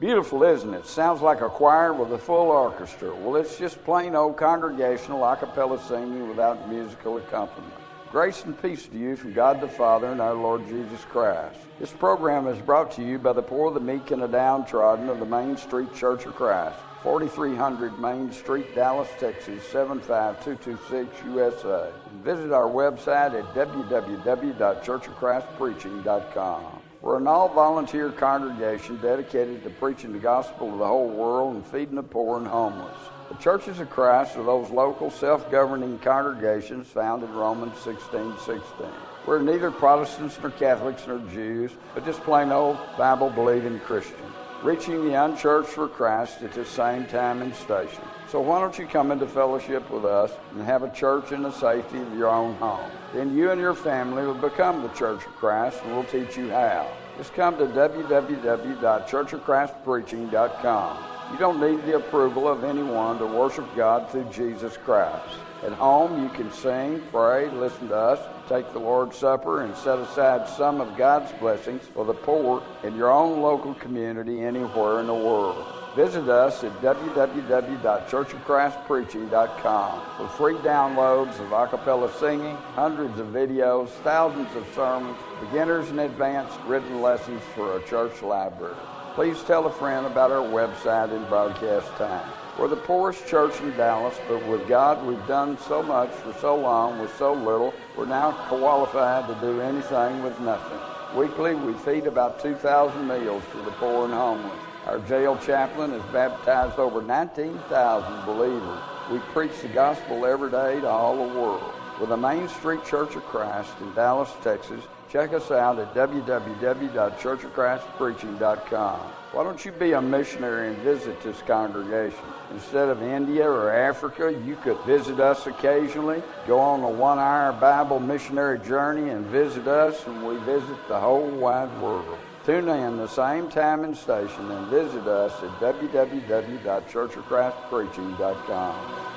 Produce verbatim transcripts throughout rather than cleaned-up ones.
Beautiful, isn't it? Sounds like a choir with a full orchestra. Well, it's just plain old congregational a cappella singing without musical accompaniment. Grace and peace to you from God the Father and our Lord Jesus Christ. This program is brought to you by the poor, the meek, and the downtrodden of the Main Street Church of Christ, forty-three hundred Main Street, Dallas, Texas, seven five two two six, U S A. And visit our website at w w w dot church of christ preaching dot com. We're an all-volunteer congregation dedicated to preaching the gospel to the whole world and feeding the poor and homeless. The Churches of Christ are those local, self-governing congregations found in Romans sixteen sixteen. We're neither Protestants nor Catholics nor Jews, but just plain old Bible-believing Christians, reaching the unchurched for Christ at the same time and station. So why don't you come into fellowship with us and have a church in the safety of your own home? Then you and your family will become the Church of Christ, and we'll teach you how. Just come to w w w dot church of christ preaching dot com. You don't need the approval of anyone to worship God through Jesus Christ. At home, you can sing, pray, listen to us, take the Lord's Supper, and set aside some of God's blessings for the poor in your own local community anywhere in the world. Visit us at w w w dot church of christ preaching dot com for free downloads of a cappella singing, hundreds of videos, thousands of sermons, beginners and advanced written lessons for a church library. Please tell a friend about our website and broadcast time. We're the poorest church in Dallas, but with God we've done so much for so long with so little, we're now qualified to do anything with nothing. Weekly, we feed about two thousand meals for the poor and homeless. Our jail chaplain has baptized over nineteen thousand believers. We preach the gospel every day to all the world. With the Main Street Church of Christ in Dallas, Texas, check us out at w w w dot church of christ preaching dot com. Why don't you be a missionary and visit this congregation? Instead of India or Africa, you could visit us occasionally, go on a one-hour Bible missionary journey and visit us, and we visit the whole wide world. Tune in the same time and station and visit us at w w w dot church of christ preaching dot com.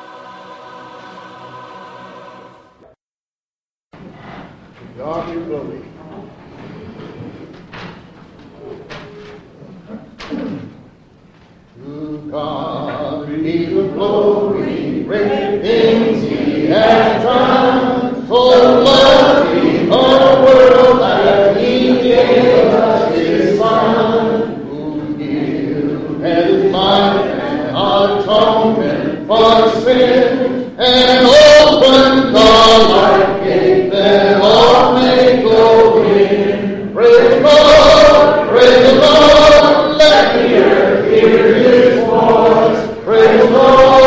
God be glory. To God be the glory, great things He has done. So lovely the world that He gave us His Son, who gives His life and atonement for sin, and opened the light gate that all may go in. Praise the Lord, praise the Lord, let the earth hear His voice. Praise the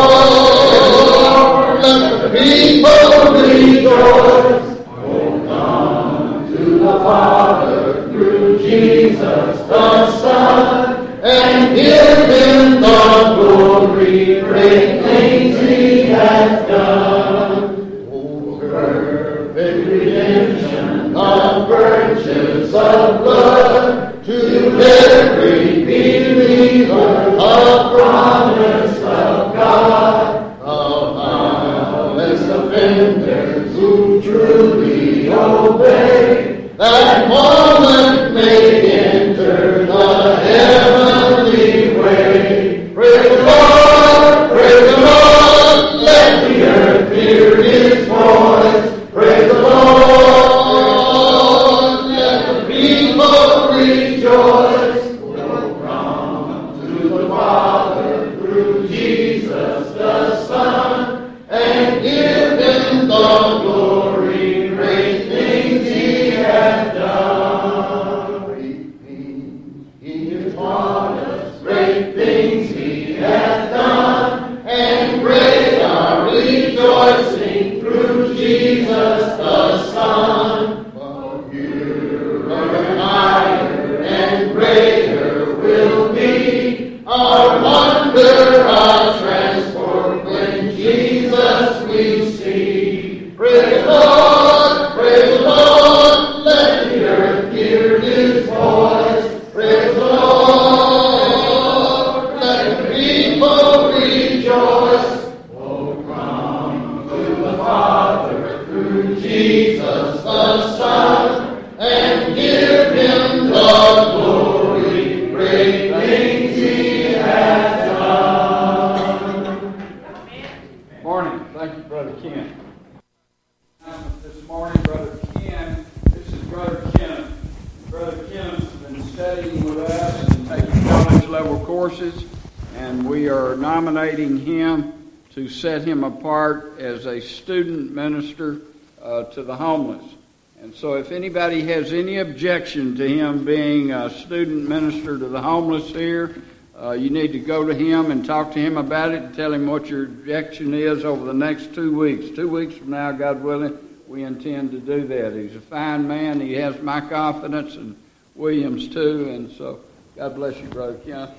Lord, let the people rejoice. Oh, come to the Father through Jesus the Son, and give Him the glory, great things He has done. Oh, perfect redemption of purchase of blood, to every believer a promise of God. Of harmless offenders who truly obey, that moment may enter the heavenly way. Praise the Lord, praise the Lord, let the earth hear His voice. Praise the Lord, let the people rejoice. We'll come to the Father through Jesus the Son, and give Him the glory, great things He has done. Great things He has taught us, great things He has done, and great our rejoicing through Jesus the Son. But purer and higher and greater will be our wonder, our transport when Jesus we see. Praise the Lord, praise the Lord, let the earth hear His voice. Praise the Lord, let the people rejoice. Oh, come to the Father through Jesus the Son, and give Him the glory, great things He we are nominating him to set him apart as a student minister uh, to the homeless. And so if anybody has any objection to him being a student minister to the homeless here, uh, you need to go to him and talk to him about it and tell him what your objection is over the next two weeks. Two weeks from now, God willing, we intend to do that. He's a fine man. He has my confidence, and William's too. And so God bless you, Brother Kenneth.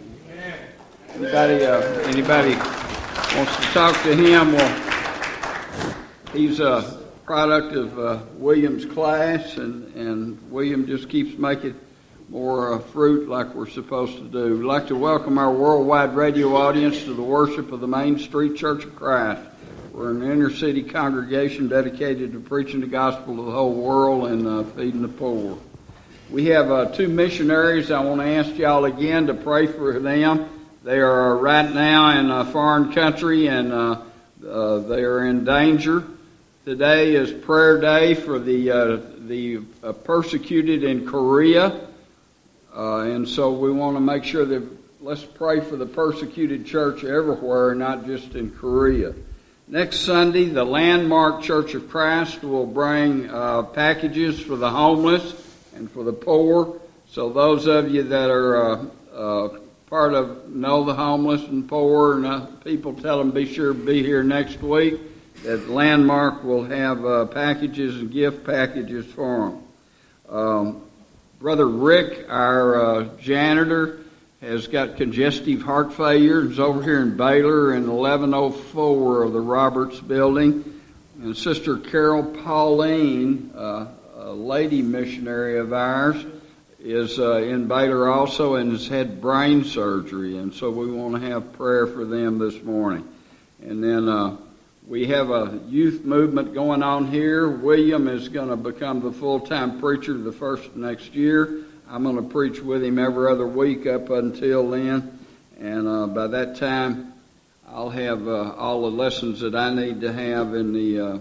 Anybody, uh, anybody wants to talk to him? Well, he's a product of uh, William's class, and, and William just keeps making more uh, fruit like we're supposed to do. We'd like to welcome our worldwide radio audience to the worship of the Main Street Church of Christ. We're an inner-city congregation dedicated to preaching the gospel to the whole world and uh, feeding the poor. We have uh, two missionaries. I want to ask y'all again to pray for them. They are right now in a foreign country, and uh, uh, they are in danger. Today is prayer day for the uh, the uh, persecuted in Korea, uh, and so we want to make sure that let's pray for the persecuted church everywhere, not just in Korea. Next Sunday, the Landmark Church of Christ will bring uh, packages for the homeless and for the poor. So those of you that are uh, uh, part of know the homeless and poor, and uh, people tell them be sure to be here next week. That Landmark will have uh, packages and gift packages for them. Um, Brother Rick, our uh, janitor, has got congestive heart failure. He's over here in Baylor in eleven oh four of the Roberts Building. And Sister Carol Pauline, uh, a lady missionary of ours, is uh, in Baylor also and has had brain surgery. And so we want to have prayer for them this morning. And then uh, we have a youth movement going on here. William is going to become the full-time preacher the first next year. I'm going to preach with him every other week up until then. And uh, by that time, I'll have uh, all the lessons that I need to have in the uh,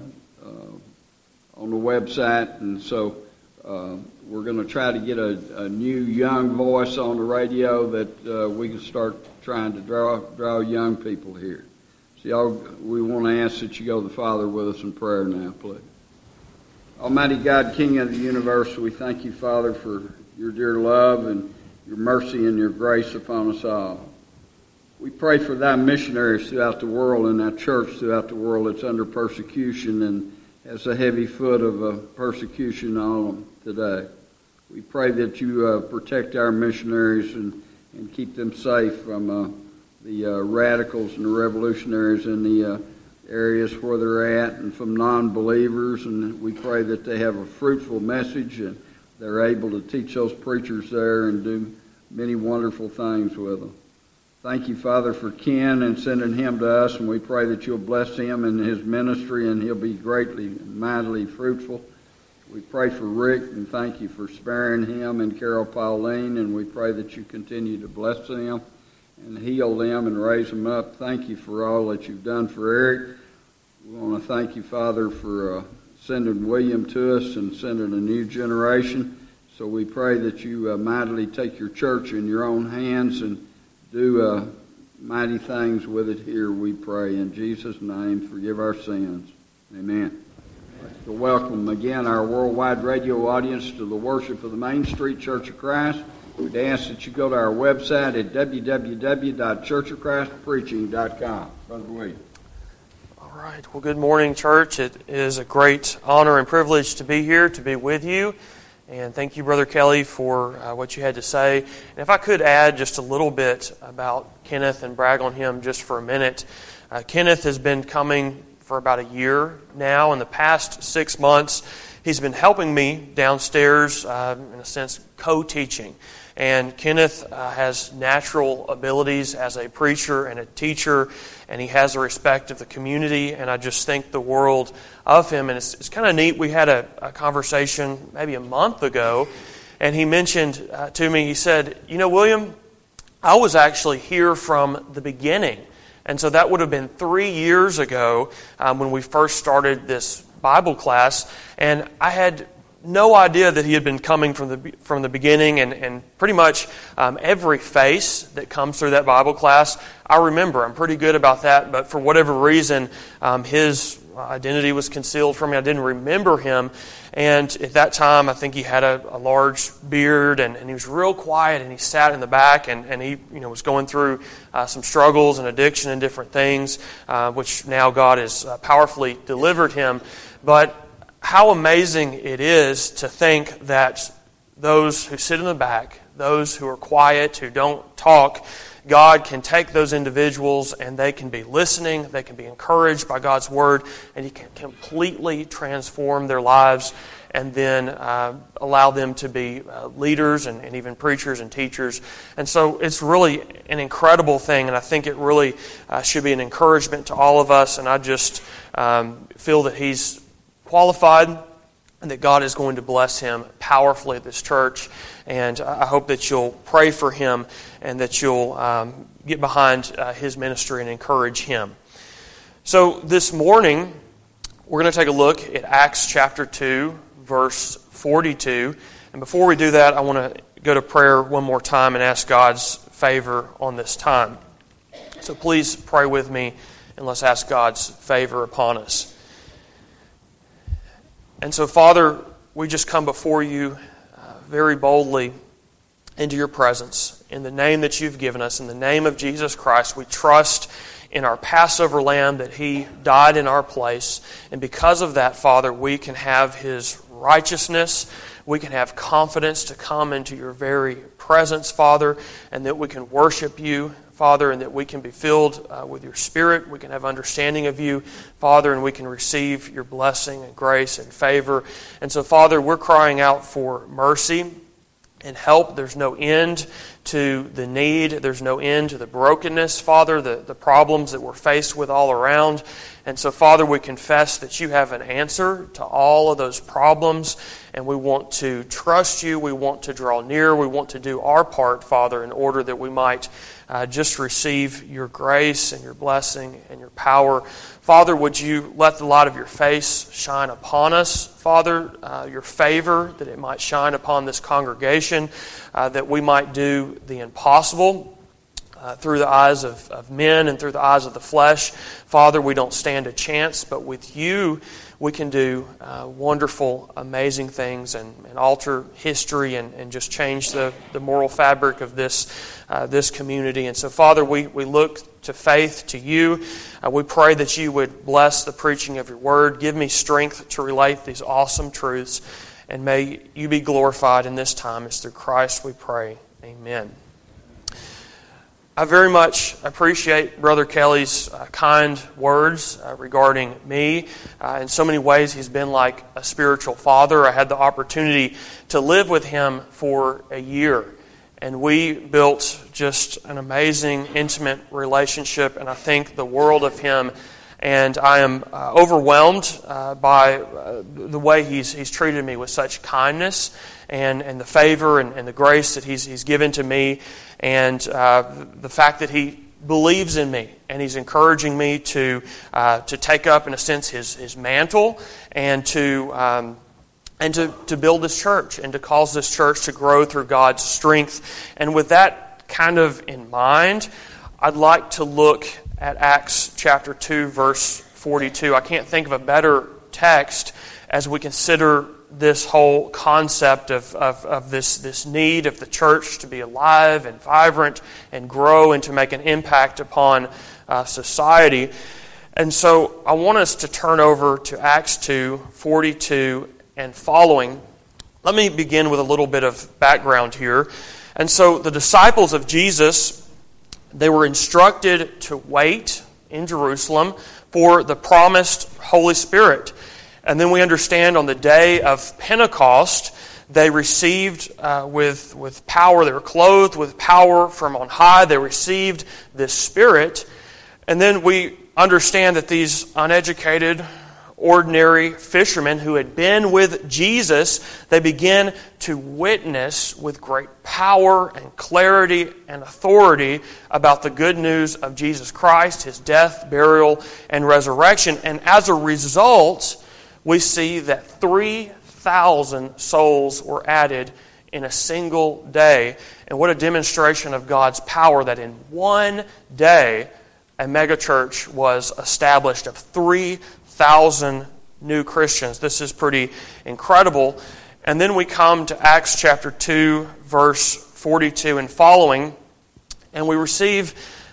uh, on the website. And so uh, we're going to try to get a, a new young voice on the radio that uh, we can start trying to draw draw young people here. So y'all, we want to ask that you go to the Father with us in prayer now, please. Almighty God, King of the universe, we thank you, Father, for your dear love and your mercy and your grace upon us all. We pray for thy missionaries throughout the world and thy church throughout the world that's under persecution and has a heavy foot of uh, persecution on them today. We pray that you uh, protect our missionaries and, and keep them safe from uh, the uh, radicals and the revolutionaries in the uh, areas where they're at and from non-believers. And we pray that they have a fruitful message and they're able to teach those preachers there and do many wonderful things with them. Thank you, Father, for Ken and sending him to us, and we pray that you'll bless him in his ministry and he'll be greatly and mightily fruitful. We pray for Rick and thank you for sparing him and Carol Pauline, and we pray that you continue to bless them and heal them and raise them up. Thank you for all that you've done for Eric. We want to thank you, Father, for uh, sending William to us and sending a new generation. So we pray that you uh, mightily take your church in your own hands and do uh, mighty things with it here, we pray. In Jesus' name, forgive our sins. Amen. So welcome again our worldwide radio audience to the worship of the Main Street Church of Christ. We'd ask that you go to our website at w w w dot church of christ preaching dot com. Brother William. All right. Well, good morning, church. It is a great honor and privilege to be here, to be with you. And thank you, Brother Kelly, for uh, what you had to say. And if I could add just a little bit about Kenneth and brag on him just for a minute. Uh, Kenneth has been coming for about a year now. In the past six months, he's been helping me downstairs, uh, in a sense, co-teaching. And Kenneth uh, has natural abilities as a preacher and a teacher, and he has the respect of the community, and I just think the world of him. And it's, it's kind of neat. We had a, a conversation maybe a month ago, and he mentioned uh, to me, he said, you know, William, I was actually here from the beginning. And so that would have been three years ago um, when we first started this Bible class, and I had no idea that he had been coming from the from the beginning, and, and pretty much um, every face that comes through that Bible class, I remember. I'm pretty good about that, but for whatever reason, um, his identity was concealed from me. I didn't remember him, and at that time, I think he had a, a large beard, and, and he was real quiet, and he sat in the back, and, and he you know was going through uh, some struggles and addiction and different things, uh, which now God has uh, powerfully delivered him. But how amazing it is to think that those who sit in the back, those who are quiet, who don't talk, God can take those individuals and they can be listening, they can be encouraged by God's Word, and He can completely transform their lives and then uh, allow them to be uh, leaders and, and even preachers and teachers. And so it's really an incredible thing, and I think it really uh, should be an encouragement to all of us, and I just um, feel that he's qualified and that God is going to bless him powerfully at this church. And I hope that you'll pray for him and that you'll um, get behind uh, his ministry and encourage him. So this morning, we're going to take a look at Acts chapter two, verse forty-two. And before we do that, I want to go to prayer one more time and ask God's favor on this time. So please pray with me and let's ask God's favor upon us. And so, Father, we just come before you uh, very boldly into your presence. In the name that you've given us, in the name of Jesus Christ, we trust in our Passover Lamb that He died in our place. And because of that, Father, we can have His righteousness. We can have confidence to come into your very presence, Father, and that we can worship you, Father, and that we can be filled uh, with your Spirit. We can have understanding of you, Father, and we can receive your blessing and grace and favor. And so, Father, we're crying out for mercy and help. There's no end to the need. There's no end to the brokenness, Father, the, the problems that we're faced with all around. And so, Father, we confess that you have an answer to all of those problems, and we want to trust you. We want to draw near. We want to do our part, Father, in order that we might uh, just receive your grace and your blessing and your power. Father, would you let the light of your face shine upon us, Father, uh, your favor, that it might shine upon this congregation, uh, that we might do the impossible uh, through the eyes of, of men and through the eyes of the flesh. Father, we don't stand a chance, but with you we can do uh, wonderful, amazing things and, and alter history and, and just change the, the moral fabric of this uh, this community. And so, Father, we, we look to faith, to you. Uh, we pray that you would bless the preaching of your word. Give me strength to relate these awesome truths, and may you be glorified in this time. It's through Christ we pray. Amen. I very much appreciate Brother Kelly's uh, kind words uh, regarding me. Uh, in so many ways, he's been like a spiritual father. I had the opportunity to live with him for a year, and we built just an amazing, intimate relationship, and I think the world of him. And I am uh, overwhelmed uh, by uh, the way he's he's treated me with such kindness and, and the favor and, and the grace that he's he's given to me, and uh, the fact that he believes in me and he's encouraging me to uh, to take up, in a sense, his his mantle and to um, and to to build this church and to cause this church to grow through God's strength. And with that kind of in mind, I'd like to look at Acts chapter two, verse forty-two. I can't think of a better text as we consider this whole concept of, of, of this, this need of the church to be alive and vibrant and grow and to make an impact upon uh, society. And so I want us to turn over to Acts two, forty-two and following. Let me begin with a little bit of background here. And so the disciples of Jesus, they were instructed to wait in Jerusalem for the promised Holy Spirit. And then we understand on the day of Pentecost, they received uh, with, with power, they were clothed with power from on high. They received this Spirit. And then we understand that these uneducated, ordinary fishermen who had been with Jesus, they begin to witness with great power and clarity and authority about the good news of Jesus Christ, His death, burial, and resurrection. And as a result, we see that three thousand souls were added in a single day. And what a demonstration of God's power that in one day a megachurch was established of three thousand new Christians. This is pretty incredible. And then we come to Acts chapter two, verse forty-two and following, and we receive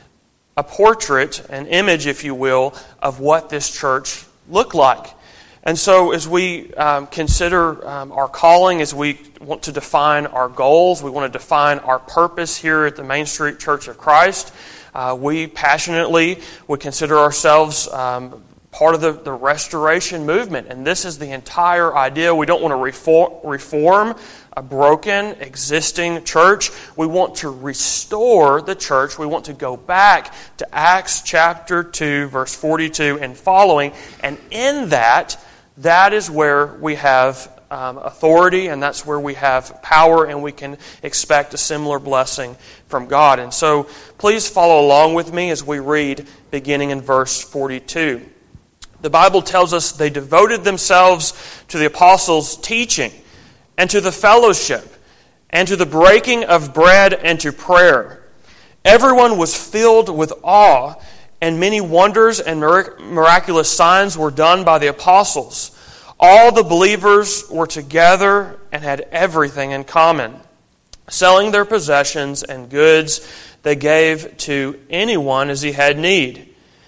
a portrait, an image, if you will, of what this church looked like. And so as we um, consider um, our calling, as we want to define our goals, we want to define our purpose here at the Main Street Church of Christ, uh, we passionately would consider ourselves um, part of the, the restoration movement. And this is the entire idea. We don't want to reform, reform a broken, existing church. We want to restore the church. We want to go back to Acts chapter two, verse forty-two and following. And in that, that is where we have um, authority, and that's where we have power, and we can expect a similar blessing from God. And so please follow along with me as we read beginning in verse forty-two. The Bible tells us they devoted themselves to the apostles' teaching and to the fellowship and to the breaking of bread and to prayer. Everyone was filled with awe, and many wonders and miraculous signs were done by the apostles. All the believers were together and had everything in common. Selling their possessions and goods, they gave to anyone as he had need.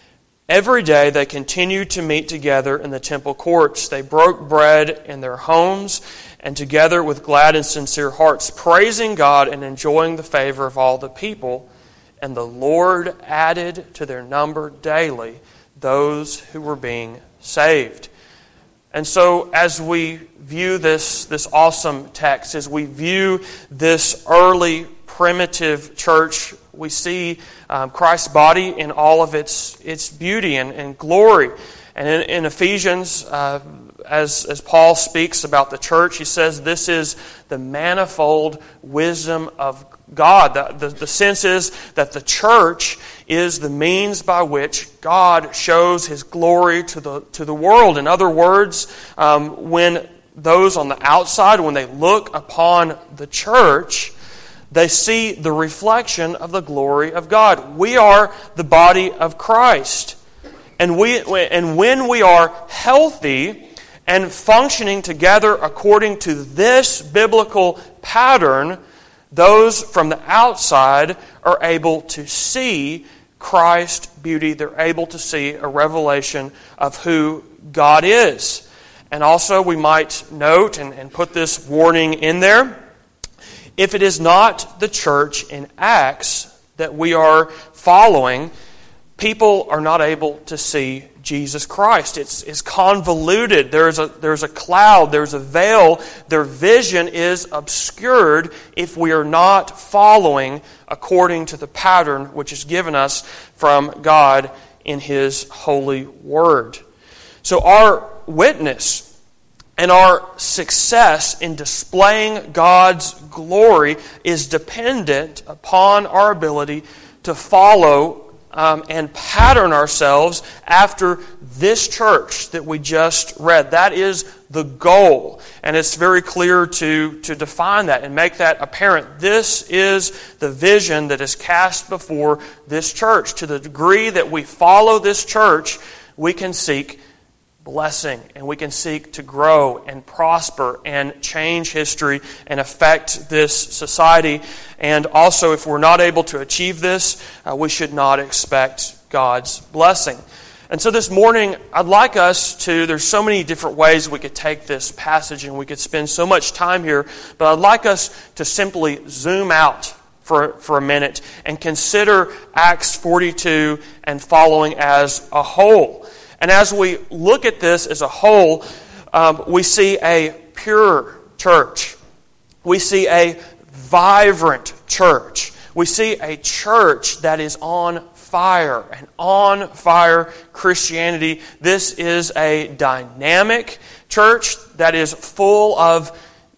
Every day they continued to meet together in the temple courts. They broke bread in their homes and together with glad and sincere hearts, praising God and enjoying the favor of all the people. And the Lord added to their number daily those who were being saved. And so as we view this, this awesome text, as we view this early primitive church, we see um, Christ's body in all of its its beauty and, and glory. And in, in Ephesians, uh, as, as Paul speaks about the church, he says this is the manifold wisdom of God. The, the, the sense is that the church is the means by which God shows His glory to the, to the world. In other words, um, when those on the outside, when they look upon the church, they see the reflection of the glory of God. We are the body of Christ. And we and when we are healthy and functioning together according to this biblical pattern, those from the outside are able to see Christ's beauty. They're able to see a revelation of who God is. And also we might note and, and put this warning in there. If it is not the church in Acts that we are following, people are not able to see Jesus Christ. It's, it's convoluted. There's a, there's a cloud. There's a veil. Their vision is obscured if we are not following according to the pattern which is given us from God in His holy word. So our witness and our success in displaying God's glory is dependent upon our ability to follow um, and pattern ourselves after this church that we just read. That is the goal. And it's very clear to, to define that and make that apparent. This is the vision that is cast before this church. To the degree that we follow this church, we can seek blessing, and we can seek to grow and prosper and change history and affect this society. And also, if we're not able to achieve this, uh, we should not expect God's blessing. And so this morning, I'd like us to, there's so many different ways we could take this passage and we could spend so much time here, but I'd like us to simply zoom out for, for a minute and consider Acts forty-two and following as a whole. And as we look at this as a whole, um, we see a pure church. We see a vibrant church. We see a church that is on fire, an on fire Christianity. This is a dynamic church that is full of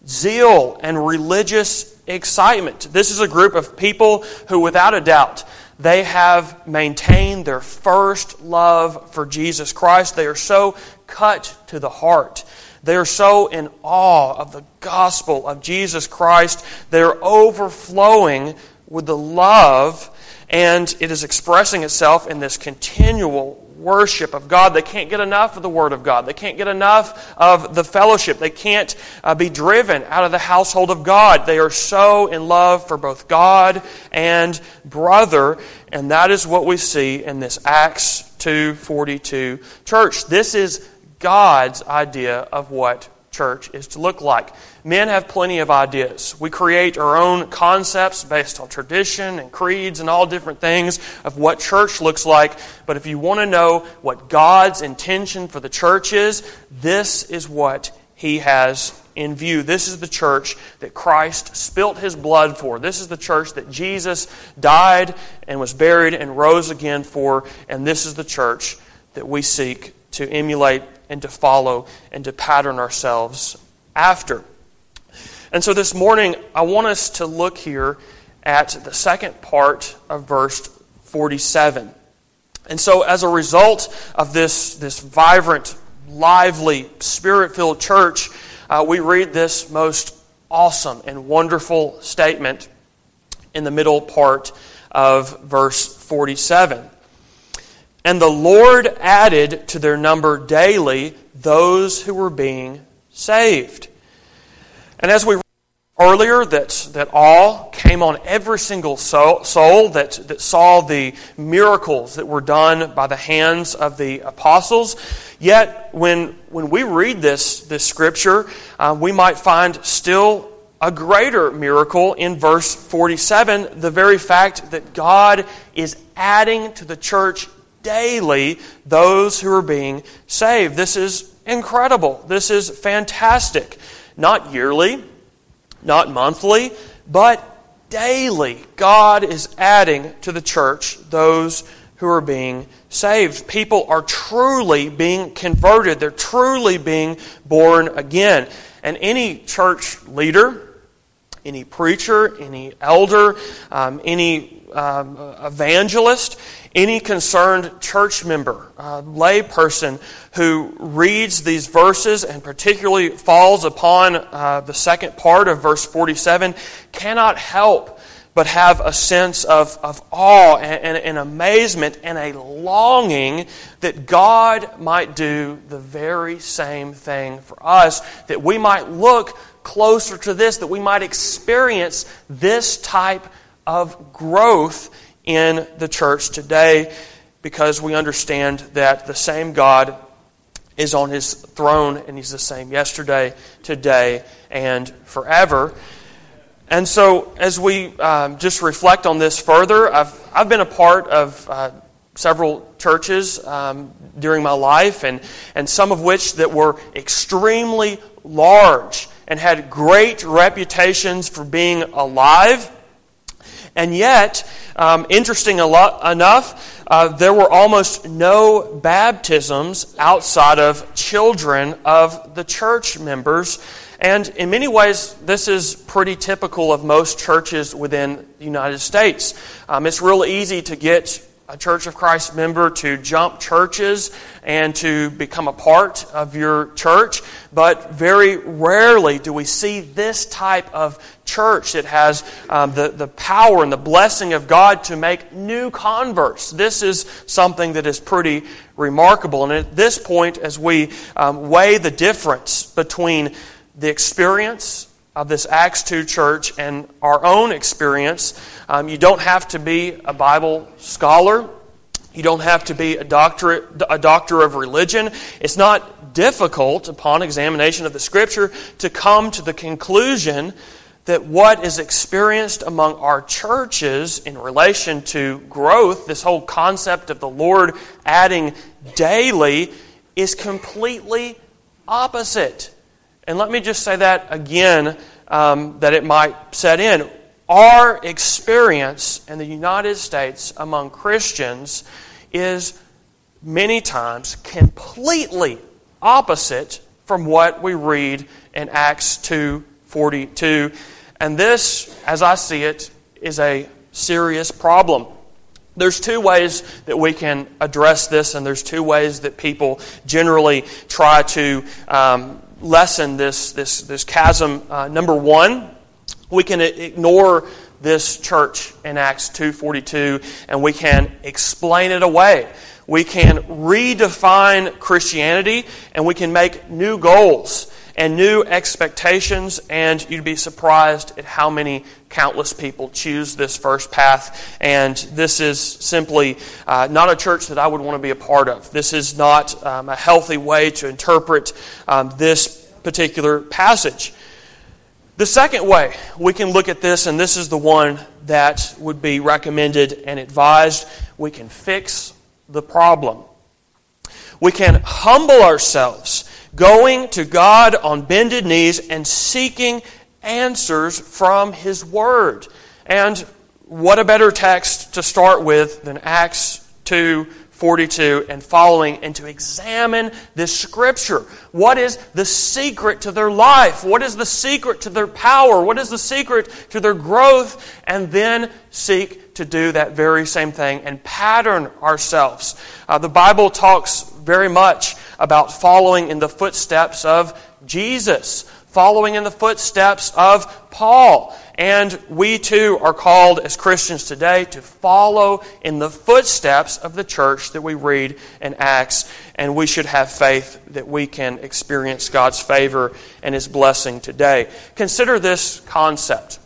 zeal and religious excitement. This is a group of people who, without a doubt, they have maintained their first love for Jesus Christ. They are so cut to the heart They are so in awe of the gospel of Jesus Christ. They are overflowing with the love, and it is expressing itself in this continual worship of God. They can't get enough of the Word of God. They can't get enough of the fellowship. They can't uh, be driven out of the household of God. They are so in love for both God and brother, and that is what we see in this Acts two forty-two church. This is God's idea of what church is to look like. Men have plenty of ideas. We create our own concepts based on tradition and creeds and all different things of what church looks like. But if you want to know what God's intention for the church is, this is what He has in view. This is the church that Christ spilt His blood for. This is the church that Jesus died and was buried and rose again for. And this is the church that we seek to emulate and to follow and to pattern ourselves after. And so this morning, I want us to look here at the second part of verse forty-seven. And so as a result of this, this vibrant, lively, Spirit-filled church, uh, we read this most awesome and wonderful statement in the middle part of verse forty-seven. And the Lord added to their number daily those who were being saved. And as we read earlier, that, that awe came on every single soul, soul that, that saw the miracles that were done by the hands of the apostles. Yet, when, when we read this, this scripture, uh, we might find still a greater miracle in verse forty-seven, the very fact that God is adding to the church daily those who are being saved. This is incredible. This is fantastic. Not yearly, not monthly, but daily. God is adding to the church those who are being saved. People are truly being converted. They're truly being born again. And any church leader, any preacher, any elder, um, any um, evangelist, any concerned church member, uh, lay person who reads these verses and particularly falls upon uh, the second part of verse forty-seven cannot help but have a sense of, of awe and, and, and amazement and a longing that God might do the very same thing for us, that we might look closer to this, that we might experience this type of growth in the church today, because we understand that the same God is on His throne and He's the same yesterday, today, and forever. And so as we um, just reflect on this further, I've, I've been a part of uh, several churches um, during my life, and, and some of which that were extremely large and had great reputations for being alive. And yet, um, interesting enough, uh, there were almost no baptisms outside of children of the church members. And in many ways, this is pretty typical of most churches within the United States. Um, it's real easy to get a Church of Christ member to jump churches and to become a part of your church, but very rarely do we see this type of church that has um, the, the power and the blessing of God to make new converts. This is something that is pretty remarkable. And at this point, as we um, weigh the difference between the experience of this Acts two church and our own experience, um, you don't have to be a Bible scholar. You don't have to be a doctorate, a doctor of religion. It's not difficult upon examination of the Scripture to come to the conclusion that what is experienced among our churches in relation to growth, this whole concept of the Lord adding daily, is completely opposite. And let me just say that again, um, that it might set in. Our experience in the United States among Christians is many times completely opposite from what we read in Acts two forty-two. And this, as I see it, is a serious problem. There's two ways that we can address this, and there's two ways that people generally try to um, lessen this, this, this chasm. Uh, number one, we can ignore this church in Acts two forty-two and we can explain it away. We can redefine Christianity and we can make new goals and new expectations, and you'd be surprised at how many countless people choose this first path. And this is simply uh, not a church that I would want to be a part of. This is not um, a healthy way to interpret um, this particular passage. The second way we can look at this, and this is the one that would be recommended and advised, we can fix the problem. We can humble ourselves, going to God on bended knees and seeking answers from His Word. And what a better text to start with than Acts two forty-two and following, and to examine this Scripture. What is the secret to their life? What is the secret to their power? What is the secret to their growth? And then seek to do that very same thing and pattern ourselves. Uh, the Bible talks very much about following in the footsteps of Jesus, following in the footsteps of Paul. And we too are called as Christians today to follow in the footsteps of the church that we read in Acts. And we should have faith that we can experience God's favor and His blessing today. Consider this concept.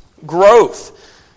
Growth.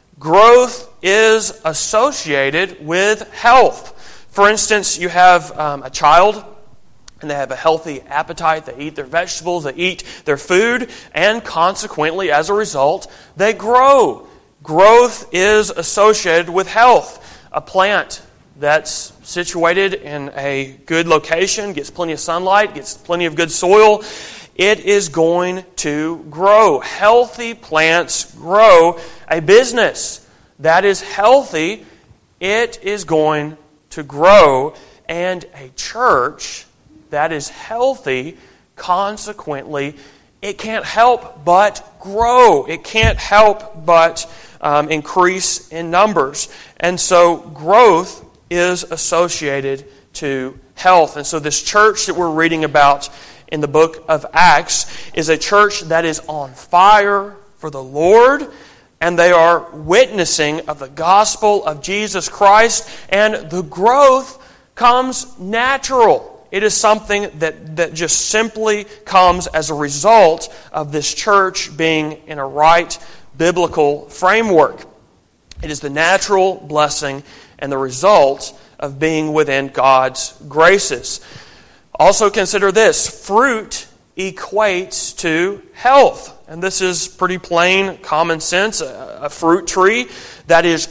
Growth is associated with health. For instance, you have um, a child, and they have a healthy appetite. They eat their vegetables, they eat their food, and consequently, as a result, they grow. Growth is associated with health. A plant that's situated in a good location, gets plenty of sunlight, gets plenty of good soil, it is going to grow. Healthy plants grow. A business that is healthy, it is going to grow. And a church that is healthy, consequently, it can't help but grow. It can't help but um, increase in numbers. And so growth is associated to health. And so this church that we're reading about in the book of Acts is a church that is on fire for the Lord, and they are witnessing of the gospel of Jesus Christ, and the growth comes natural. It is something that, that just simply comes as a result of this church being in a right biblical framework. It is the natural blessing and the result of being within God's graces. Also consider this: fruit equates to health. And this is pretty plain common sense. A, a fruit tree that is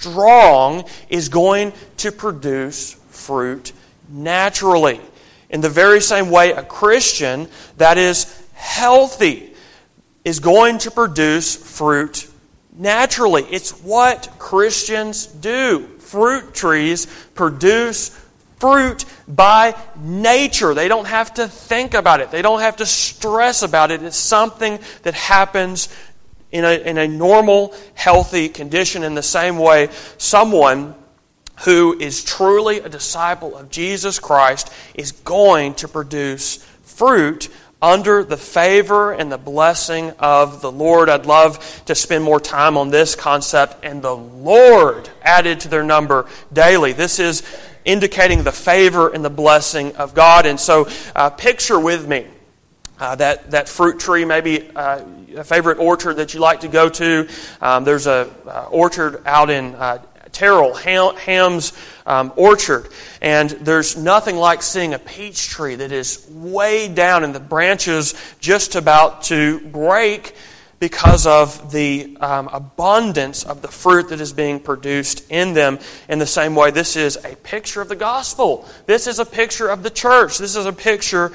strong is going to produce fruit naturally. In the very same way, a Christian that is healthy is going to produce fruit naturally. It's what Christians do. Fruit trees produce fruit by nature. They don't have to think about it. They don't have to stress about it. It's something that happens in a, in a normal, healthy condition. In the same way, someone who is truly a disciple of Jesus Christ is going to produce fruit under the favor and the blessing of the Lord. I'd love to spend more time on this concept. And the Lord added to their number daily. This is indicating the favor and the blessing of God. And so uh, picture with me uh, that, that fruit tree, maybe uh, a favorite orchard that you like to go to. Um, there's a uh, orchard out in uh, Terrell, Ham, Ham's um, orchard. And there's nothing like seeing a peach tree that is way down and the branches just about to break because of the um, abundance of the fruit that is being produced in them. In the same way, this is a picture of the gospel. This is a picture of the church. This is a picture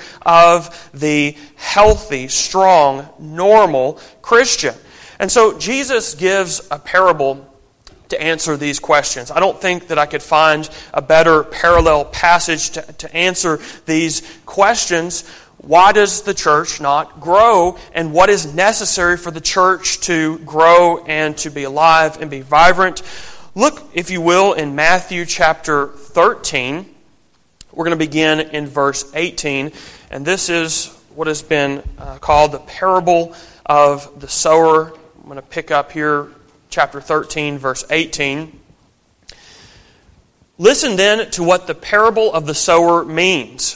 of the healthy, strong, normal Christian. And so Jesus gives a parable to answer these questions. I don't think that I could find a better parallel passage to, to answer these questions. Why does the church not grow? And what is necessary for the church to grow and to be alive and be vibrant? Look, if you will, in Matthew chapter thirteen. We're going to begin in verse eighteen. And this is what has been uh, called the parable of the sower. I'm going to pick up here, chapter thirteen, verse eighteen. Listen then to what the parable of the sower means.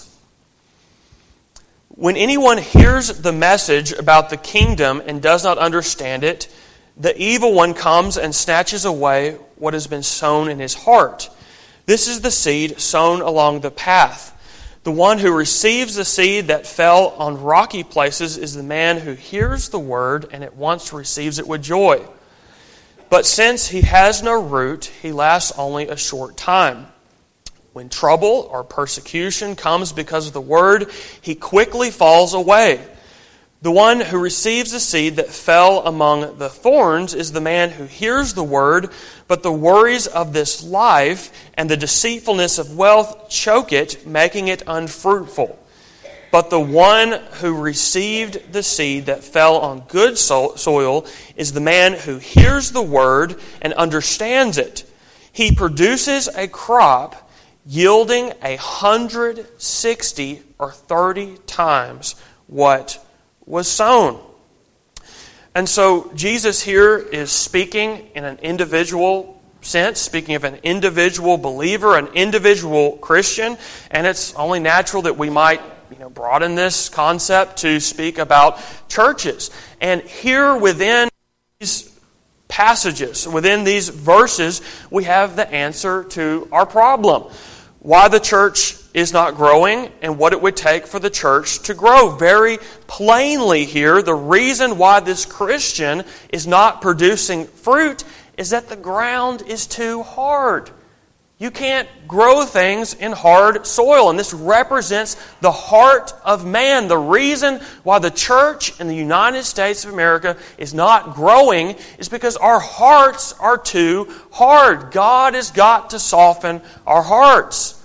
When anyone hears the message about the kingdom and does not understand it, the evil one comes and snatches away what has been sown in his heart. This is the seed sown along the path. The one who receives the seed that fell on rocky places is the man who hears the word and at once receives it with joy. But since he has no root, he lasts only a short time. When trouble or persecution comes because of the word, he quickly falls away. The one who receives the seed that fell among the thorns is the man who hears the word, but the worries of this life and the deceitfulness of wealth choke it, making it unfruitful. But the one who received the seed that fell on good soil is the man who hears the word and understands it. He produces a crop yielding a hundred sixty or thirty times what was sown. And so Jesus here is speaking in an individual sense, speaking of an individual believer, an individual Christian, and it's only natural that we might, you know, broaden this concept to speak about churches. And here within these passages, within these verses, we have the answer to our problem. Why the church is not growing and what it would take for the church to grow. Very plainly here, the reason why this Christian is not producing fruit is that the ground is too hard. You can't grow things in hard soil, and this represents the heart of man. The reason why the church in the United States of America is not growing is because our hearts are too hard. God has got to soften our hearts.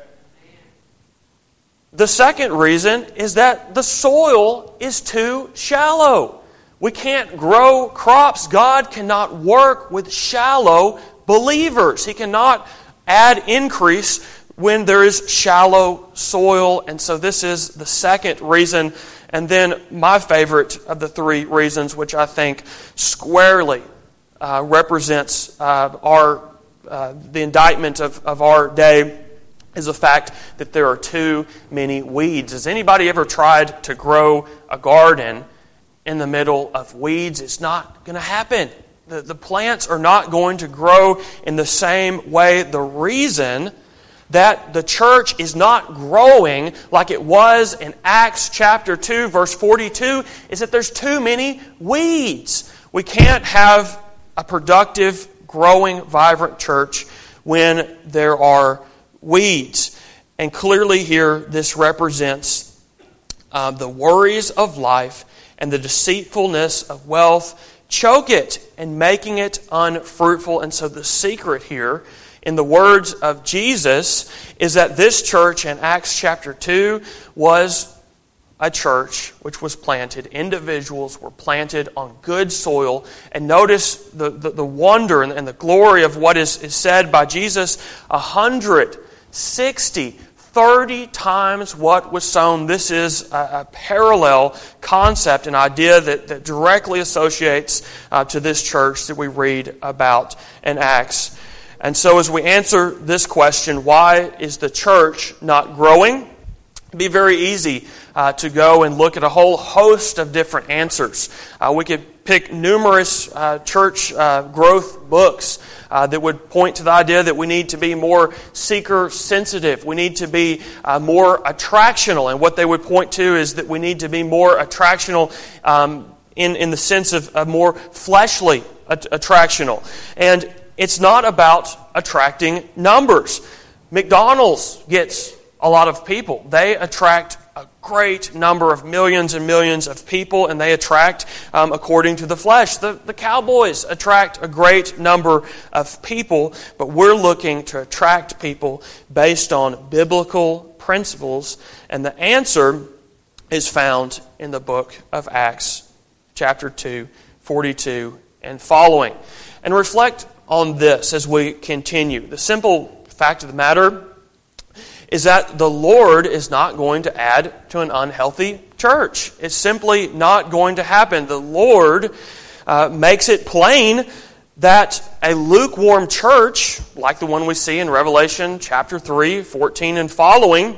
The second reason is that the soil is too shallow. We can't grow crops. God cannot work with shallow believers. He cannot add increase when there is shallow soil. And so this is the second reason. And then my favorite of the three reasons, which I think squarely uh, represents uh, our uh, the indictment of, of our day, is the fact that there are too many weeds. Has anybody ever tried to grow a garden in the middle of weeds? It's not going to happen. The, the plants are not going to grow in the same way. The reason that the church is not growing like it was in Acts chapter two, verse forty-two, is that there's too many weeds. We can't have a productive, growing, vibrant church when there are weeds. And clearly here, this represents uh, the worries of life and the deceitfulness of wealth choke it and making it unfruitful. And so the secret here, in the words of Jesus, is that this church in Acts chapter two was a church which was planted. Individuals were planted on good soil. And notice the, the, the wonder and, and the glory of what is, is said by Jesus. A hundred sixty, thirty times what was sown. This is a, a parallel concept, an idea that, that directly associates uh, to this church that we read about in Acts. And so as we answer this question, why is the church not growing? It'd be very easy uh, to go and look at a whole host of different answers. Uh, we could pick numerous uh, church uh, growth books uh, that would point to the idea that we need to be more seeker-sensitive. We need to be uh, more attractional. And what they would point to is that we need to be more attractional um, in, in the sense of, of more fleshly att- attractional. And it's not about attracting numbers. McDonald's gets a lot of people. They attract a great number of millions and millions of people, and they attract um, according to the flesh. The, the Cowboys attract a great number of people, but we're looking to attract people based on biblical principles, and the answer is found in the book of Acts, chapter two, forty-two and following. And reflect on this as we continue. The simple fact of the matter is that the Lord is not going to add to an unhealthy church. It's simply not going to happen. The Lord uh, makes it plain that a lukewarm church, like the one we see in Revelation chapter three, fourteen and following,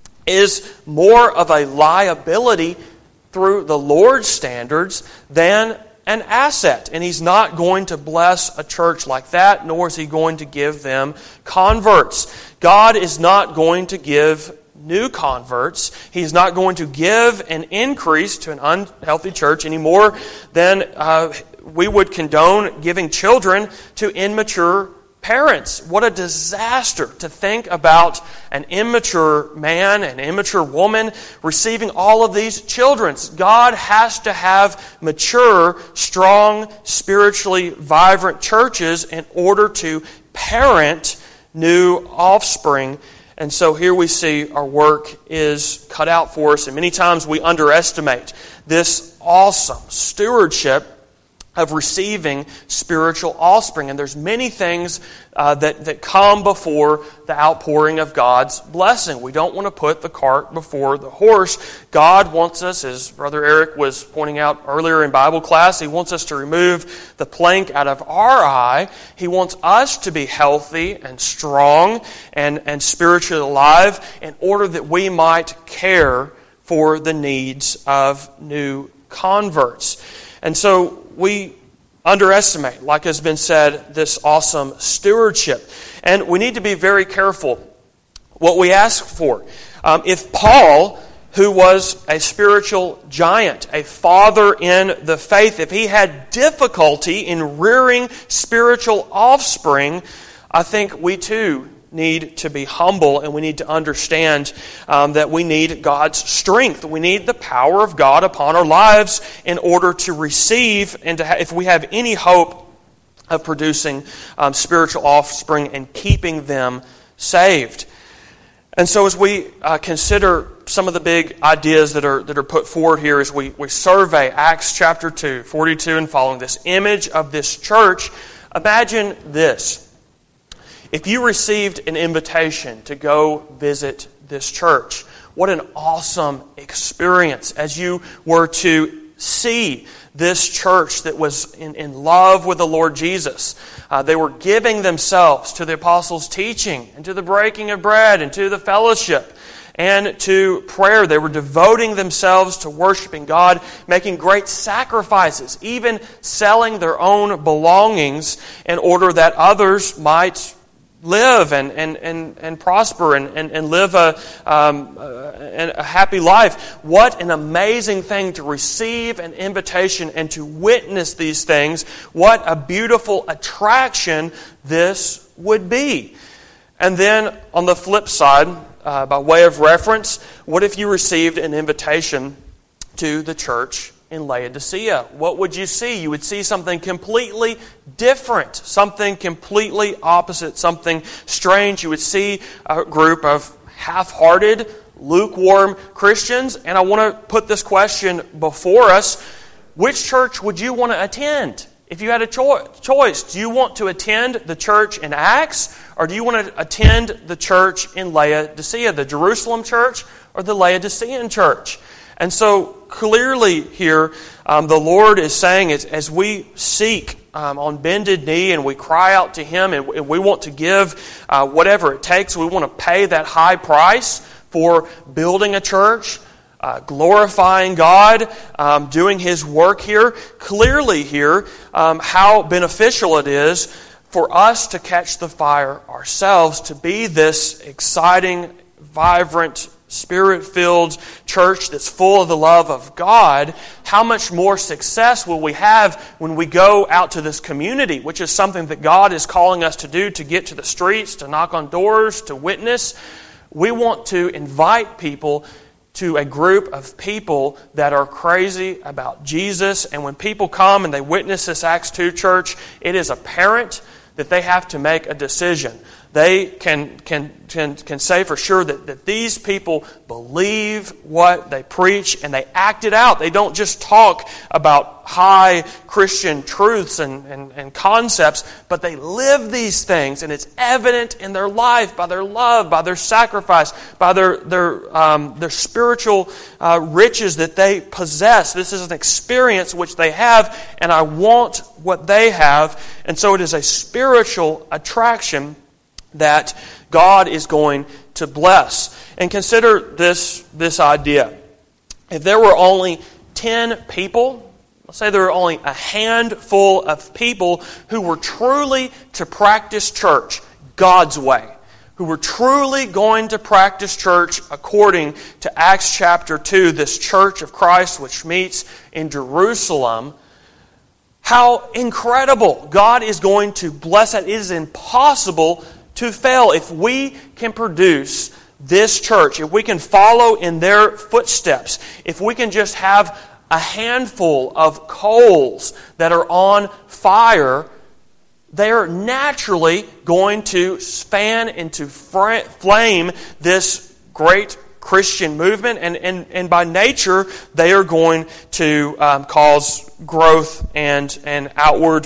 is more of a liability through the Lord's standards than an asset. And He's not going to bless a church like that, nor is He going to give them converts. God is not going to give new converts. He's not going to give an increase to an unhealthy church any more than uh, we would condone giving children to immature parents. What a disaster to think about an immature man, an immature woman receiving all of these children. God has to have mature, strong, spiritually vibrant churches in order to parent new offspring. And so here we see our work is cut out for us, and many times we underestimate this awesome stewardship of receiving spiritual offspring. And there's many things uh, that, that come before the outpouring of God's blessing. We don't want to put the cart before the horse. God wants us, as Brother Eric was pointing out earlier in Bible class, He wants us to remove the plank out of our eye. He wants us to be healthy and strong and, and spiritually alive in order that we might care for the needs of new converts. And so we underestimate, like has been said, this awesome stewardship. And we need to be very careful what we ask for. Um, if Paul, who was a spiritual giant, a father in the faith, if he had difficulty in rearing spiritual offspring, I think we too need to be humble, and we need to understand um, that we need God's strength. We need the power of God upon our lives in order to receive and to ha- if we have any hope of producing um, spiritual offspring and keeping them saved. And so as we uh, consider some of the big ideas that are that are put forward here as we, we survey Acts chapter two, forty-two and following, this image of this church, imagine this. If you received an invitation to go visit this church, what an awesome experience as you were to see this church that was in, in love with the Lord Jesus. Uh, they were giving themselves to the apostles' teaching and to the breaking of bread and to the fellowship and to prayer. They were devoting themselves to worshiping God, making great sacrifices, even selling their own belongings in order that others might live and and and, and prosper and, and, and live a, um, a, a happy life. What an amazing thing to receive an invitation and to witness these things. What a beautiful attraction this would be. And then on the flip side, uh, by way of reference, what if you received an invitation to the church in Laodicea? What would you see? You would see something completely different, something completely opposite, something strange. You would see a group of half-hearted, lukewarm Christians. And I want to put this question before us. Which church would you want to attend? If you had a cho- choice, do you want to attend the church in Acts, or do you want to attend the church in Laodicea, the Jerusalem church or the Laodicean church? And so clearly here, um, the Lord is saying, as, as we seek um, on bended knee and we cry out to Him and, and we want to give uh, whatever it takes, we want to pay that high price for building a church, uh, glorifying God, um, doing His work here. Clearly here, um, how beneficial it is for us to catch the fire ourselves, to be this exciting, vibrant, Spirit-filled church that's full of the love of God. How much more success will we have when we go out to this community, which is something that God is calling us to do, to get to the streets, to knock on doors, to witness. We want to invite people to a group of people that are crazy about Jesus. And when people come and they witness this Acts two church, it is apparent that they have to make a decision. they can can can, can say for sure that, that these people believe what they preach and they act it out. They don't just talk about high Christian truths and, and, and concepts, but they live these things, and it's evident in their life by their love, by their sacrifice, by their their um, their spiritual uh, riches that they possess. This is an experience which they have, and I want what they have. And so it is a spiritual attraction that God is going to bless. And consider this, this idea. If there were only ten people, let's say there were only a handful of people who were truly to practice church God's way, who were truly going to practice church according to Acts chapter two, this church of Christ which meets in Jerusalem, how incredible. God is going to bless that. It is impossible to fail if we can produce this church, if we can follow in their footsteps, if we can just have a handful of coals that are on fire, they are naturally going to fan and to flame this great Christian movement, and, and, and by nature, they are going to um, cause growth and, and outward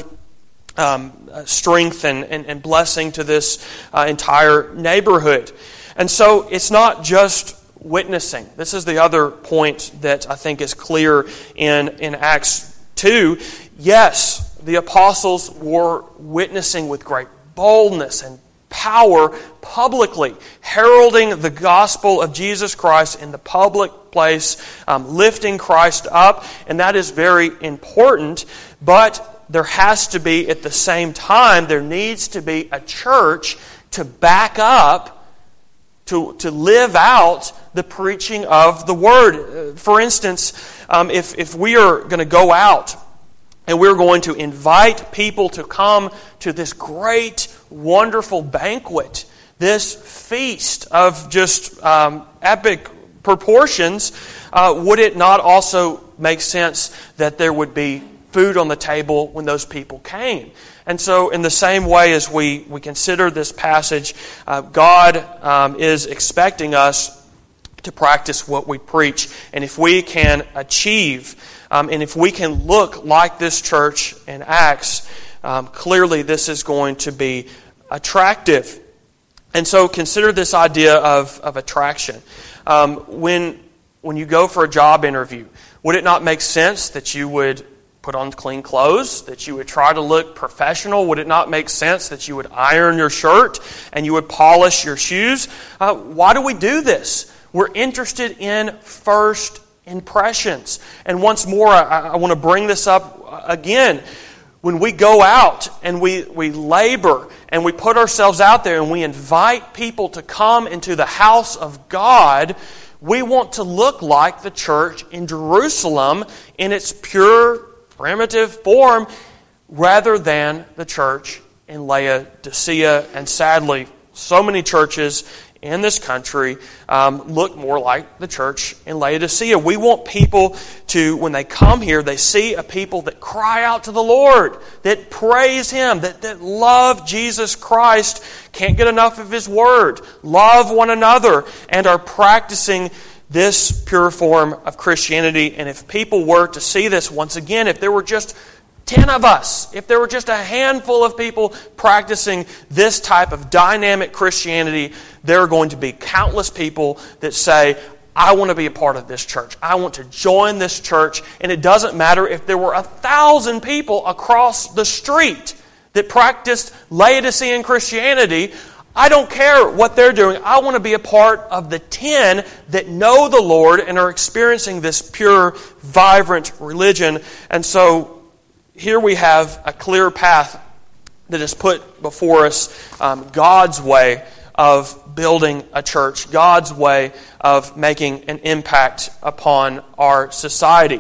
um, strength and, and, and blessing to this uh, entire neighborhood. And so it's not just witnessing. This is the other point that I think is clear in, in Acts two. Yes, the apostles were witnessing with great boldness and power publicly, heralding the gospel of Jesus Christ in the public place, um, lifting Christ up, and that is very important. But there has to be, at the same time, there needs to be a church to back up, to, to live out the preaching of the Word. For instance, um, if, if we are going to go out and we're going to invite people to come to this great, wonderful banquet, this feast of just um, epic proportions, uh, would it not also make sense that there would be food on the table when those people came? And so in the same way as we, we consider this passage, uh, God um, is expecting us to practice what we preach. And if we can achieve, um, and if we can look like this church in Acts, um, clearly this is going to be attractive. And so consider this idea of, of attraction. Um, when, when you go for a job interview, would it not make sense that you would put on clean clothes, that you would try to look professional? Would it not make sense that you would iron your shirt and you would polish your shoes? Uh, why do we do this? We're interested in first impressions. And once more, I, I want to bring this up again. When we go out and we, we labor and we put ourselves out there and we invite people to come into the house of God, we want to look like the church in Jerusalem in its pure, primitive form, rather than the church in Laodicea. And sadly, so many churches in this country um, look more like the church in Laodicea. We want people to, when they come here, they see a people that cry out to the Lord, that praise Him, that, that love Jesus Christ, can't get enough of His Word, love one another, and are practicing this pure form of Christianity. And if people were to see this, once again, if there were just ten of us, if there were just a handful of people practicing this type of dynamic Christianity, there are going to be countless people that say, I want to be a part of this church. I want to join this church. And it doesn't matter if there were a thousand people across the street that practiced Laodicean Christianity. I don't care what they're doing. I want to be a part of the ten that know the Lord and are experiencing this pure, vibrant religion. And so here we have a clear path that is put before us, um, God's way of building a church, God's way of making an impact upon our society.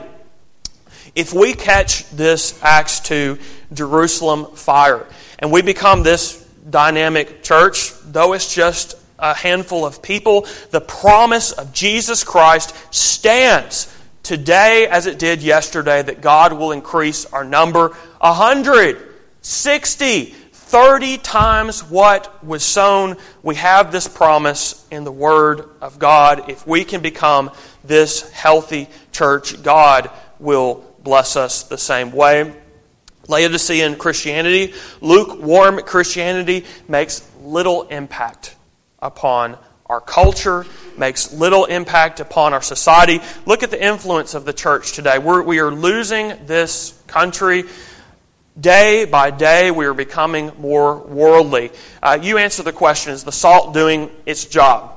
If we catch this Acts two Jerusalem fire and we become this dynamic church, though it's just a handful of people, the promise of Jesus Christ stands today as it did yesterday, that God will increase our number one hundred, sixty, thirty times what was sown. We have this promise in the Word of God. If we can become this healthy church, God will bless us the same way. Laodicean Christianity, lukewarm Christianity, makes little impact upon our culture, makes little impact upon our society. Look at the influence of the church today. We're, we are losing this country. Day by day, we are becoming more worldly. Uh, you answer the question, is the salt doing its job?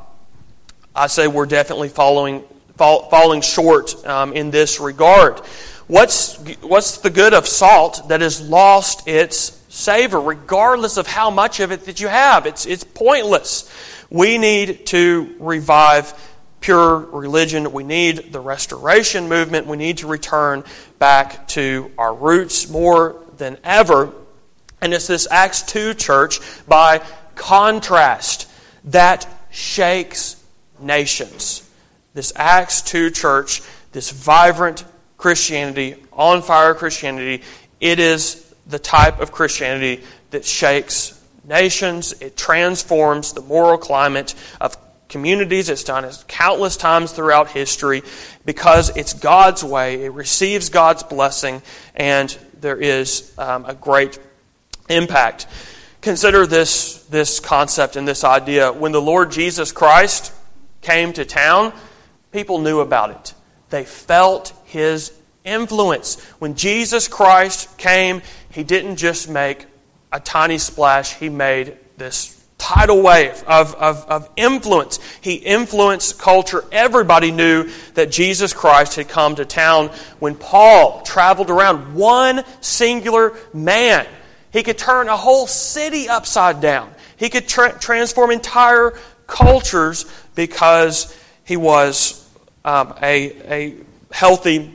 I say we're definitely following, fall, falling short um, in this regard. What's, what's the good of salt that has lost its savor, regardless of how much of it that you have? It's, it's pointless. We need to revive pure religion. We need the restoration movement. We need to return back to our roots more than ever. And it's this Acts two church, by contrast, that shakes nations. This Acts two church, this vibrant Christianity, on fire Christianity, it is the type of Christianity that shakes nations. It transforms the moral climate of communities. It's done it countless times throughout history because it's God's way. It receives God's blessing, and there is um, a great impact. Consider this, this concept and this idea. When the Lord Jesus Christ came to town, people knew about it. They felt His influence. When Jesus Christ came, He didn't just make a tiny splash. He made this tidal wave of, of, of influence. He influenced culture. Everybody knew that Jesus Christ had come to town. When Paul traveled around, one singular man, he could turn a whole city upside down. He could tra- transform entire cultures because he was um, a, a healthy,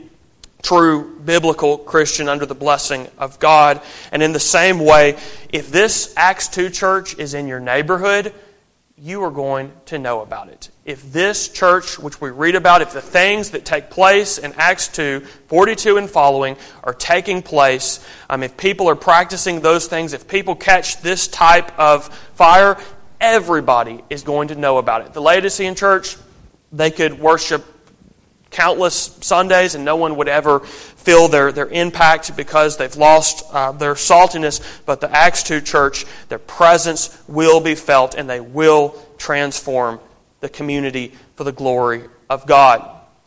true biblical Christian under the blessing of God. And in the same way, if this Acts two church is in your neighborhood, you are going to know about it. If this church, which we read about, if the things that take place in Acts two, forty-two and following are taking place, um, if people are practicing those things, if people catch this type of fire, everybody is going to know about it. The Laodicean church, they could worship countless Sundays and no one would ever feel their, their impact because they've lost uh, their saltiness. But the Acts two church, their presence will be felt and they will transform the community for the glory of God.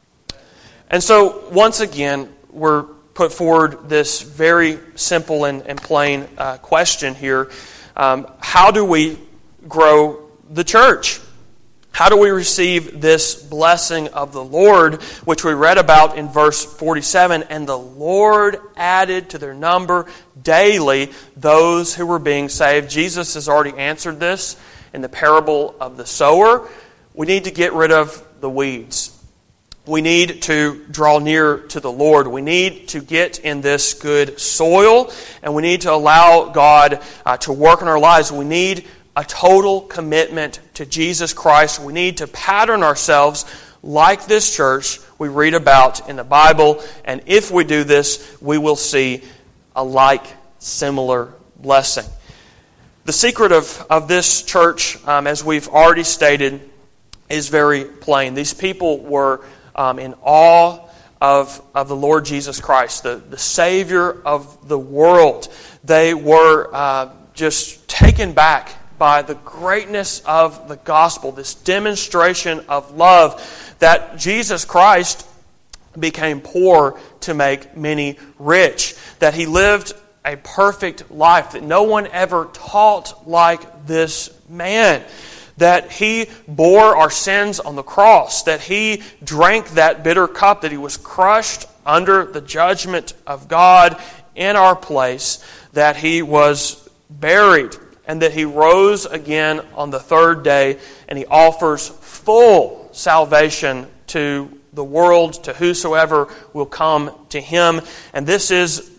And so, once again, we're put forward this very simple and, and plain uh, question here. Um, how do we grow the church? How do we receive this blessing of the Lord, which we read about in verse forty-seven? And the Lord added to their number daily those who were being saved. Jesus has already answered this in the parable of the sower. We need to get rid of the weeds. We need to draw near to the Lord. We need to get in this good soil, and we need to allow God uh, to work in our lives. We need a total commitment to Jesus Christ. We need to pattern ourselves like this church we read about in the Bible. And if we do this, we will see a like similar blessing. The secret of, of this church, um, as we've already stated, is very plain. These people were um, in awe of, of the Lord Jesus Christ, the, the Savior of the world. They were uh, just taken back by the greatness of the gospel, this demonstration of love, that Jesus Christ became poor to make many rich, that He lived a perfect life, that no one ever taught like this man, that He bore our sins on the cross, that He drank that bitter cup, that He was crushed under the judgment of God in our place, that He was buried, and that He rose again on the third day, and He offers full salvation to the world, to whosoever will come to Him. And this is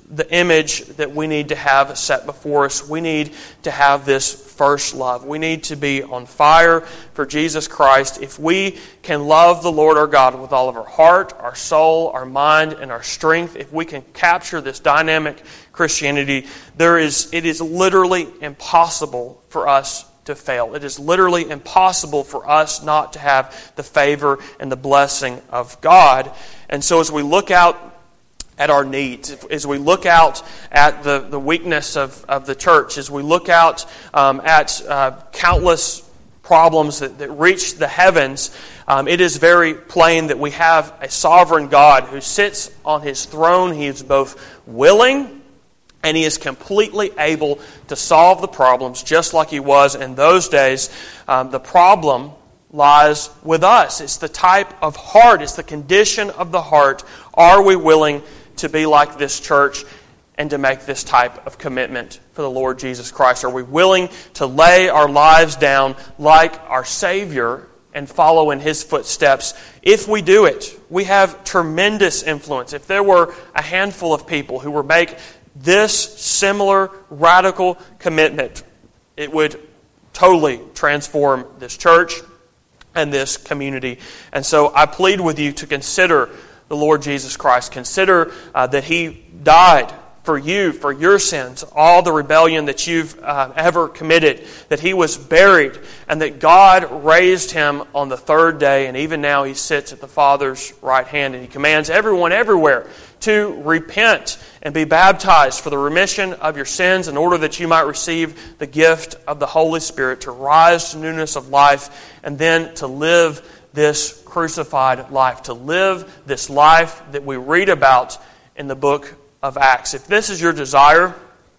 the image that we need to have set before us. We need to have this first love. We need to be on fire for Jesus Christ. If we can love the Lord our God with all of our heart, our soul, our mind, and our strength, if we can capture this dynamic Christianity, there is it is literally impossible for us to fail. It is literally impossible for us not to have the favor and the blessing of God. And so as we look out at our needs, as we look out at the, the weakness of, of the church, as we look out um, at uh, countless problems that, that reach the heavens, um, it is very plain that we have a sovereign God who sits on His throne. He is both willing and He is completely able to solve the problems just like He was in those days. Um, the problem lies with us. It's the type of heart, it's the condition of the heart. Are we willing to be like this church and to make this type of commitment for the Lord Jesus Christ? Are we willing to lay our lives down like our Savior and follow in His footsteps? If we do it, we have tremendous influence. If there were a handful of people who would make this similar radical commitment, it would totally transform this church and this community. And so I plead with you to consider the Lord Jesus Christ. Consider uh, that He died for you, for your sins, all the rebellion that you've uh, ever committed, that He was buried, and that God raised Him on the third day, and even now He sits at the Father's right hand, and He commands everyone everywhere to repent and be baptized for the remission of your sins in order that you might receive the gift of the Holy Spirit, to rise to newness of life, and then to live this crucified life, to live this life that we read about in the book of Acts. If this is your desire,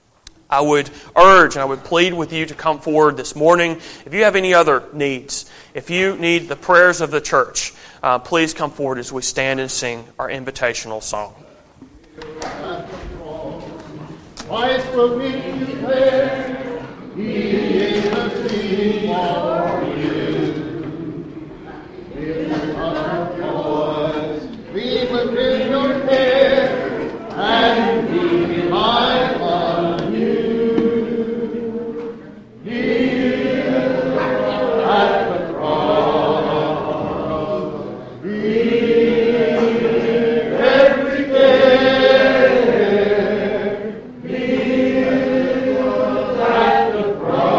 I would urge and I would plead with you to come forward this morning. If you have any other needs, if you need the prayers of the church, uh, please come forward as we stand and sing our invitational song. Christ will meet you there. He is the sea for you. Lift up your voice, be within your care, and be behind on you. Jesus at the cross, be every day, be at the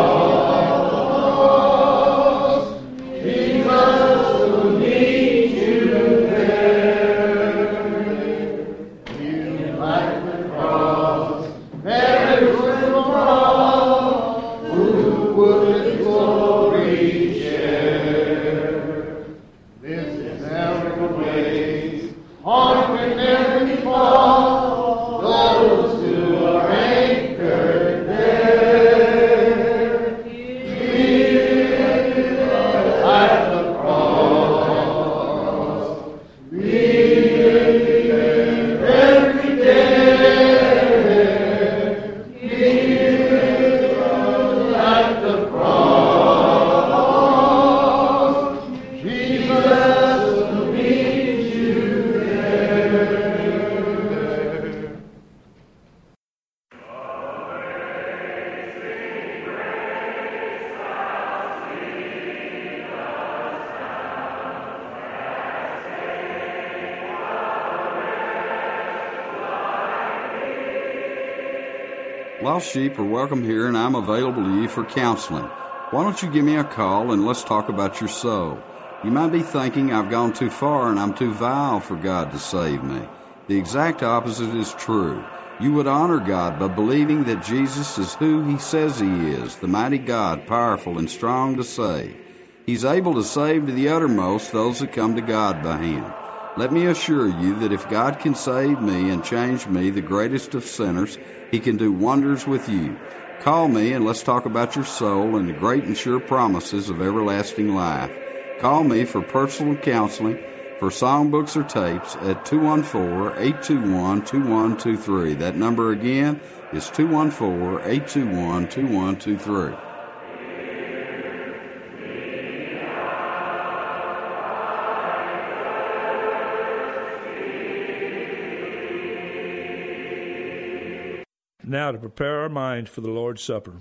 cross, Jesus will meet you there. You at the cross, there was the cross, who would His glory share. This is narrow ways, on when there we fall, those who are anchored there. Jesus at the cross, be every day. Jesus at the cross, Jesus will meet you there. Lost sheep are welcome here, and I'm available to you for counseling. Why don't you give me a call and let's talk about your soul? You might be thinking I've gone too far and I'm too vile for God to save me. The exact opposite is true. You would honor God by believing that Jesus is who He says He is, the mighty God, powerful and strong to save. He's able to save to the uttermost those that come to God by Him. Let me assure you that if God can save me and change me, the greatest of sinners, He can do wonders with you. Call me and let's talk about your soul and the great and sure promises of everlasting life. Call me for personal counseling, for songbooks or tapes at two one four, eight two one, two one two three. That number again is two one four, eight two one, two one two three. Now to prepare our minds for the Lord's Supper.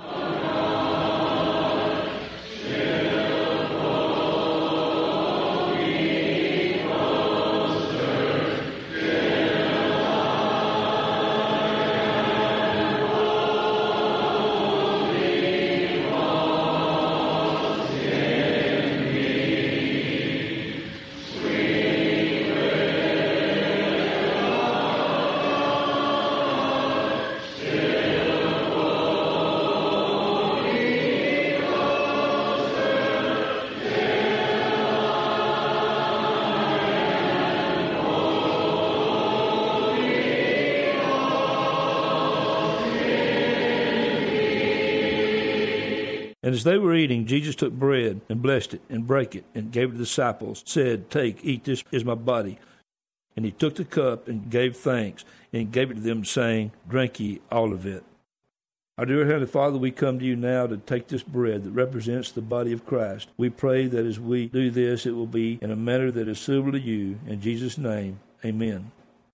And as they were eating, Jesus took bread and blessed it and brake it and gave it to the disciples, said, Take, eat, this is my body. And he took the cup and gave thanks and gave it to them, saying, Drink ye all of it. Our dear Heavenly Father, we come to you now to take this bread that represents the body of Christ. We pray that as we do this, it will be in a manner that is suitable to you. In Jesus' name, amen.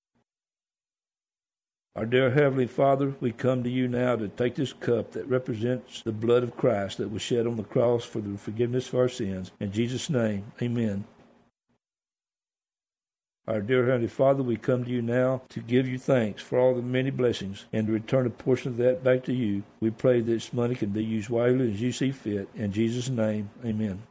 Our dear Heavenly Father, we come to you now to take this cup that represents the blood of Christ that was shed on the cross for the forgiveness of our sins. In Jesus' name, amen. Our dear Heavenly Father, we come to you now to give you thanks for all the many blessings and to return a portion of that back to you. We pray that this money can be used wisely as you see fit. In Jesus' name, amen.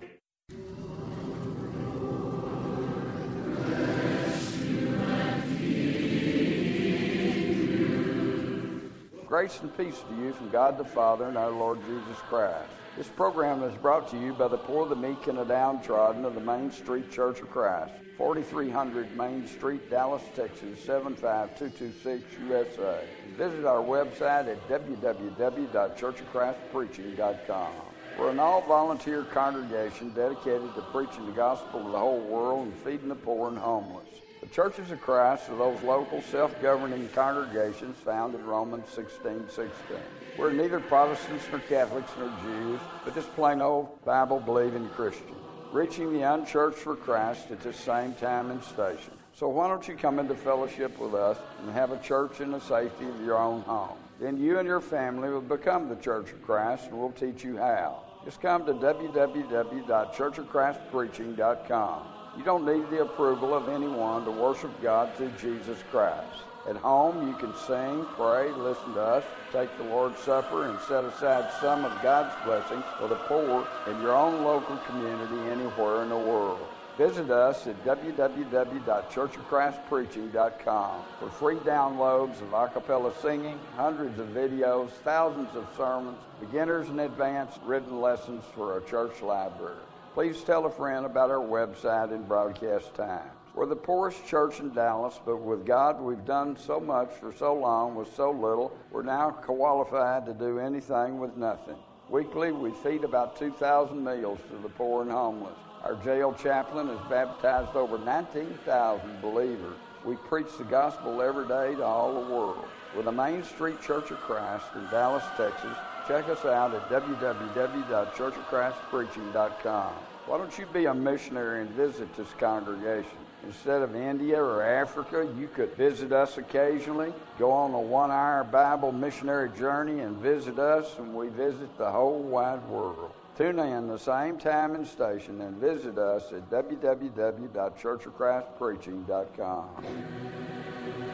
Grace and peace to you from God the Father and our Lord Jesus Christ. This program is brought to you by the poor, the meek, and the downtrodden of the Main Street Church of Christ, forty-three hundred Main Street, Dallas, Texas, seven five two two six, U S A. Visit our website at w w w dot church of christ preaching dot com. We're an all-volunteer congregation dedicated to preaching the gospel to the whole world and feeding the poor and homeless. The Churches of Christ are those local self-governing congregations found in Romans sixteen sixteen. We're neither Protestants nor Catholics nor Jews, but just plain old Bible-believing Christians, reaching the unchurched for Christ at the same time and station. So why don't you come into fellowship with us and have a church in the safety of your own home? Then you and your family will become the Church of Christ, and we'll teach you how. Just come to w w w dot church of christ preaching dot com. You don't need the approval of anyone to worship God through Jesus Christ. At home, you can sing, pray, listen to us, take the Lord's Supper, and set aside some of God's blessings for the poor in your own local community anywhere in the world. Visit us at w w w dot church of christ preaching dot com for free downloads of a cappella singing, hundreds of videos, thousands of sermons, beginners and advanced written lessons for a church library. Please tell a friend about our website and broadcast times. We're the poorest church in Dallas, but with God we've done so much for so long with so little, we're now qualified to do anything with nothing. Weekly, we feed about two thousand meals to the poor and homeless. Our jail chaplain has baptized over nineteen thousand believers. We preach the gospel every day to all the world. We're the Main Street Church of Christ in Dallas, Texas. Check us out at w w w dot church of christ preaching dot com. Why don't you be a missionary and visit this congregation? Instead of India or Africa, you could visit us occasionally, go on a one-hour Bible missionary journey and visit us, and we visit the whole wide world. Tune in the same time and station and visit us at w w w dot church of christ preaching dot com.